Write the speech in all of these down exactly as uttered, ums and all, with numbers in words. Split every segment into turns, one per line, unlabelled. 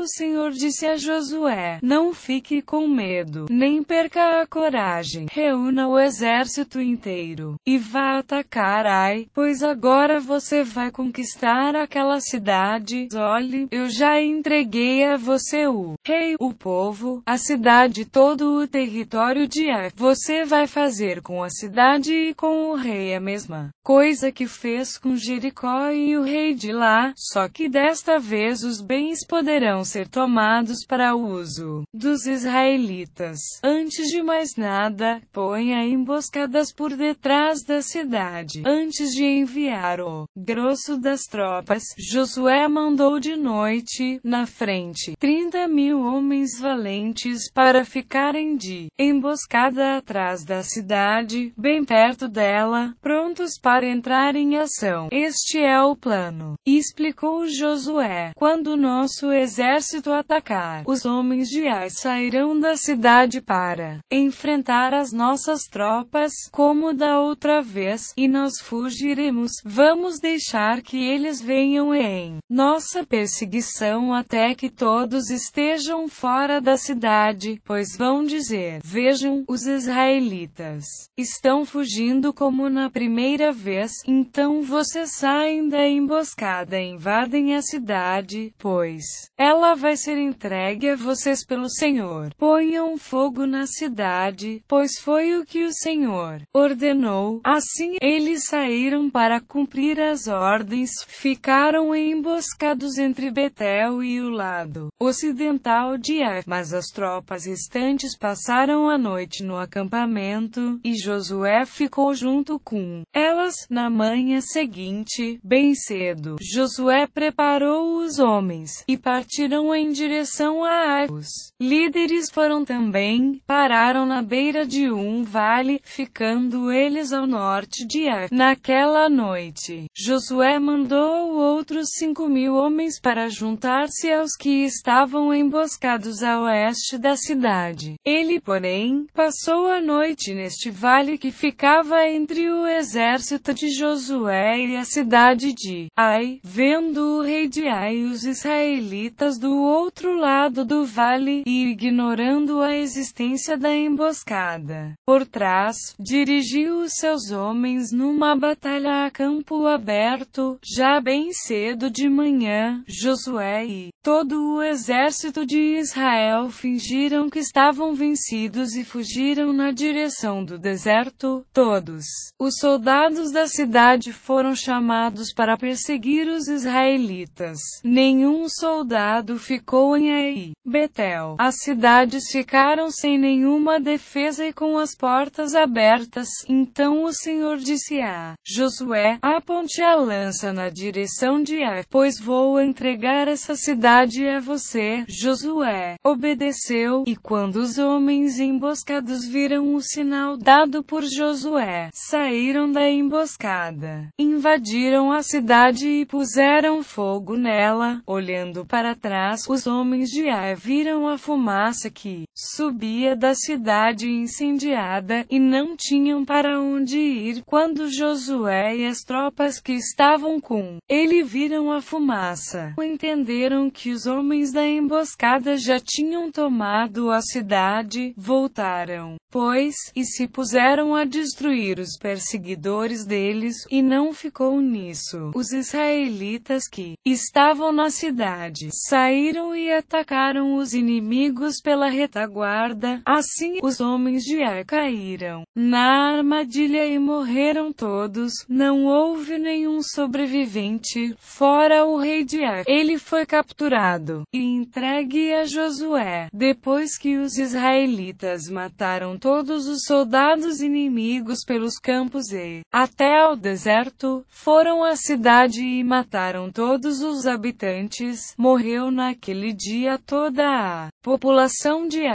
o Senhor disse a Josué: não fique com medo, nem perca a coragem. Reúna o exército inteiro e vá atacar Ai, pois agora você vai conquistar aquela cidade. Olhe, eu já entreguei a você o rei, o povo, a cidade, todo o território de Ai. Você vai fazer com a cidade e com o rei a mesma coisa que fez com Jericó e o rei de lá, só que desta vez os bens poderão ser tomados para o uso dos israelitas. Antes de mais nada, ponha emboscadas por detrás da cidade. Antes de enviar o grosso das tropas, Josué mandou de noite, na frente, trinta mil homens valentes para ficarem de emboscada atrás da cidade, bem perto dela, prontos para entrar em ação. Este é o plano, explicou Josué. Quando nosso exército atacar, os homens de Ai sairão da cidade para enfrentar as nossas tropas, como da outra vez, e nós fugiremos. Vamos deixar que eles venham em nossa perseguição até que todos estejam fora da cidade, pois vão dizer: vejam, os israelitas estão fugindo como na primeira vez. Então vocês saem da emboscada e invadem a cidade, pois ela vai ser entregue a vocês pelo Senhor. Ponham fogo na cidade, pois foi o que o Senhor ordenou. Assim, eles saíram para cumprir as ordens, ficaram emboscados entre Betel e o lado ocidental de Ai. Mas as tropas restantes passaram a noite no acampamento, e Josué ficou junto com elas. Na manhã seguinte, bem cedo, Josué preparou os homens, e partiram em direção a Ai. Os líderes foram também, pararam na beira de um vale, ficando eles ao norte de Ai. Naquela noite, Josué mandou outros cinco mil homens para juntar-se aos que estavam emboscados a oeste da cidade. Ele, porém, passou a noite neste vale que ficava entre o exército de Josué e a cidade de Ai. Vendo o rei de Ai e os israelitas do outro lado do vale, e ignorando a existência da emboscada por trás, dirigiu os seus homens numa batalha a campo aberto. Já bem cedo de manhã, Josué e todo o exército de Israel fingiram que estavam vencidos e fugiram na direção do deserto. Todos os soldados da cidade foram chamados para perseguir os israelitas. Nenhum soldado ficou em Ai. Betel. As cidades ficaram sem nenhuma defesa e com as portas abertas. Então o Senhor disse a Josué: aponte a lança na direção de Ai, pois vou entregar essa cidade a você. Josué obedeceu, e quando os homens emboscados viram o sinal dado por Josué, saíram da emboscada, invadiram a cidade e puseram fogo nela. Olhando para trás, os homens de Ai viram a fumaça que subia da cidade incendiada, e não tinham para onde ir. Quando Josué e as tropas que estavam com ele viram a fumaça, entenderam que os homens da emboscada já tinham tomado a cidade. Voltaram, pois, e se puseram a destruir os perseguidores deles, e não ficou nisso. Os israelitas que estavam na cidade saíram e atacaram os inimigos pela retaguarda. Assim, os homens de Ai caíram na armadilha e morreram todos. Não houve nenhum sobrevivente, fora o rei de Ai. Ele foi capturado e entregue a Josué. Depois que os israelitas mataram todos os soldados inimigos pelos campos e até ao deserto, foram à cidade e mataram todos os habitantes. Morreu naquele dia toda a população de Ai.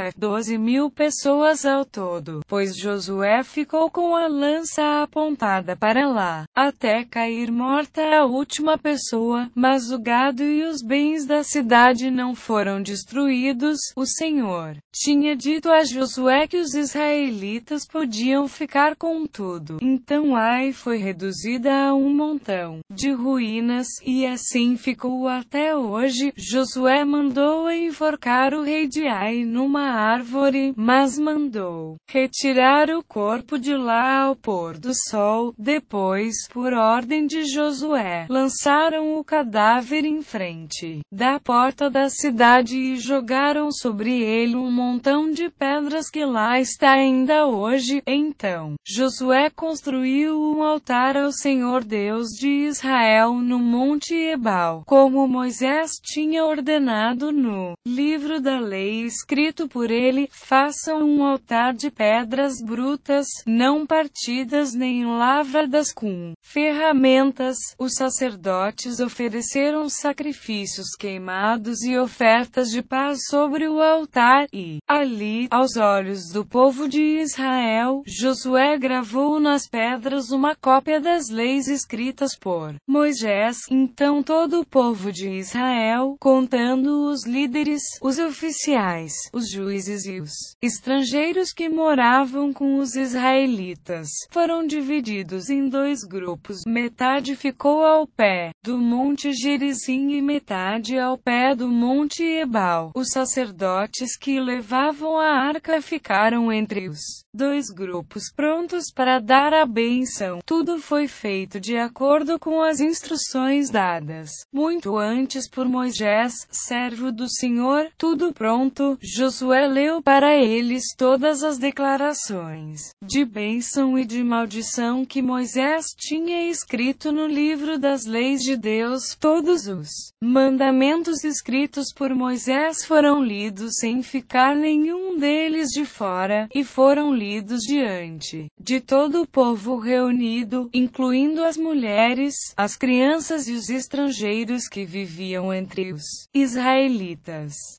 Josué, doze mil pessoas ao todo, pois Josué ficou com a lança apontada para lá, até cair morta a última pessoa, mas o gado e os bens da cidade não foram destruídos. O Senhor tinha dito a Josué que os israelitas podiam ficar com tudo. Então Ai foi reduzida a um montão de ruínas, e assim ficou até hoje. Josué mandou enforcar o rei de Ai numa árvore, mas mandou retirar o corpo de lá ao pôr do sol. Depois, por ordem de Josué, lançaram o cadáver em frente da porta da cidade e jogaram sobre ele um montão de pedras que lá está ainda hoje. Então, Josué construiu um altar ao Senhor Deus de Israel no Monte Ebal, como Moisés tinha ordenado no livro da lei escrito por ele. Façam um altar de pedras brutas, não partidas nem lavradas com ferramentas. Os sacerdotes ofereceram sacrifícios queimados e ofertas de paz sobre o altar, e ali, aos olhos do povo de Israel, Josué gravou nas pedras uma cópia das leis escritas por Moisés. Então todo o povo de Israel, contando os líderes, os oficiais, os juízes e os estrangeiros que moravam com os israelitas, foram divididos em dois grupos. Metade ficou ao pé do monte Gerizim e metade ao pé do monte Ebal. Os sacerdotes que levavam a arca ficaram entre os dois grupos, prontos para dar a bênção. Tudo foi feito de acordo com as instruções dadas muito antes por Moisés, servo do Senhor. Tudo pronto, Josué leu para eles todas as declarações de bênção e de maldição que Moisés tinha escrito no livro das leis de Deus. Todos os mandamentos escritos por Moisés foram lidos sem ficar nenhum deles de fora, e foram lidos diante de todo o povo reunido, incluindo as mulheres, as crianças e os estrangeiros que viviam entre os israelitas.